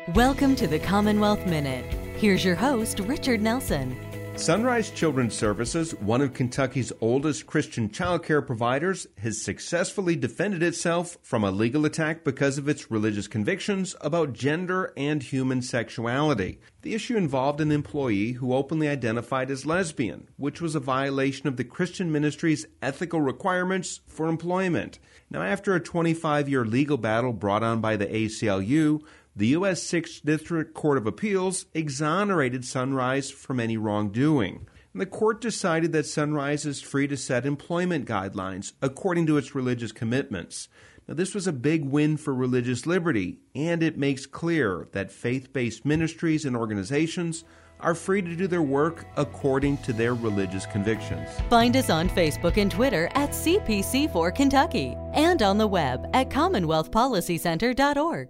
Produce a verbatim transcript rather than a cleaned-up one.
Welcome to the Commonwealth Minute. Here's your host, Richard Nelson. Sunrise Children's Services, one of Kentucky's oldest Christian child care providers, has successfully defended itself from a legal attack because of its religious convictions about gender and human sexuality. The issue involved an employee who openly identified as lesbian, which was a violation of the Christian ministry's ethical requirements for employment. Now, after a twenty-five-year legal battle brought on by the A C L U, the U S sixth District Court of Appeals exonerated Sunrise from any wrongdoing. And the court decided that Sunrise is free to set employment guidelines according to its religious commitments. Now, this was a big win for religious liberty, and it makes clear that faith-based ministries and organizations are free to do their work according to their religious convictions. Find us on Facebook and Twitter at C P C four Kentucky and on the web at commonwealth policy center dot org.